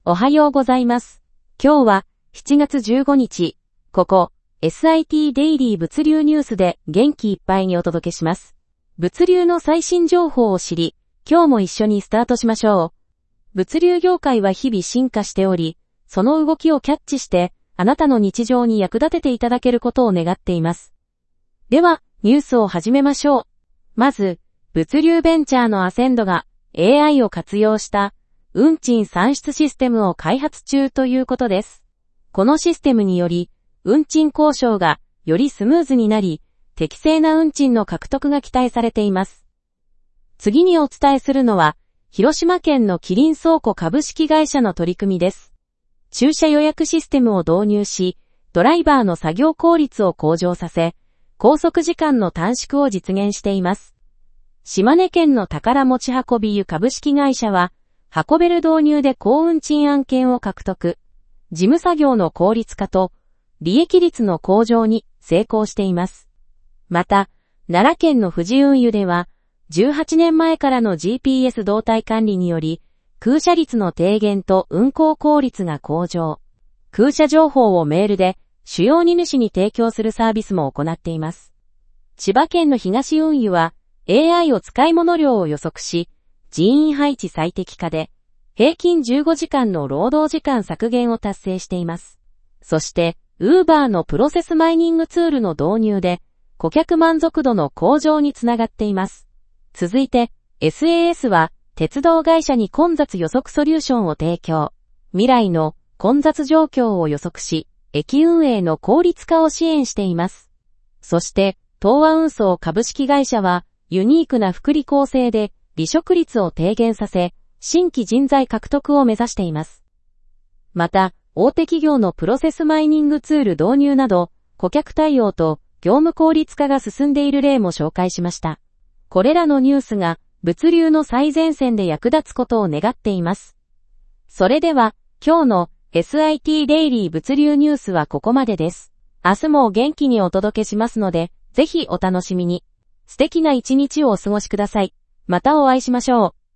おはようございます。今日は7月15日、ここ SIT デイリー物流ニュースで元気いっぱいにお届けします。物流の最新情報を知り、今日も一緒にスタートしましょう。物流業界は日々進化しており、その動きをキャッチして、あなたの日常に役立てていただけることを願っています。では、ニュースを始めましょう。まず、物流ベンチャーのアセンドが AI を活用した運賃算出システムを開発中ということです。このシステムにより、運賃交渉がよりスムーズになり、適正な運賃の獲得が期待されています。次にお伝えするのは、広島県のキリン倉庫株式会社の取り組みです。駐車予約システムを導入し、ドライバーの作業効率を向上させ、拘束時間の短縮を実現しています。島根県の宝持ち運び湯株式会社は、運べる導入で高運賃案件を獲得、事務作業の効率化と利益率の向上に成功しています。また、奈良県の富士運輸では、18年前からの GPS 動態管理により、空車率の低減と運行効率が向上。空車情報をメールで主要荷主に提供するサービスも行っています。千葉県の東運輸は AI を使い物量を予測し、人員配置最適化で、平均15時間の労働時間削減を達成しています。そして、Uber のプロセスマイニングツールの導入で、顧客満足度の向上につながっています。続いて、SAS は、鉄道会社に混雑予測ソリューションを提供。未来の混雑状況を予測し、駅運営の効率化を支援しています。そして、東和運送株式会社は、ユニークな福利厚生で、離職率を低減させ、新規人材獲得を目指しています。また、大手企業のプロセスマイニングツール導入など、顧客対応と業務効率化が進んでいる例も紹介しました。これらのニュースが、物流の最前線で役立つことを願っています。それでは、今日の SIT デイリー物流ニュースはここまでです。明日も元気にお届けしますので、ぜひお楽しみに。素敵な一日をお過ごしください。またお会いしましょう。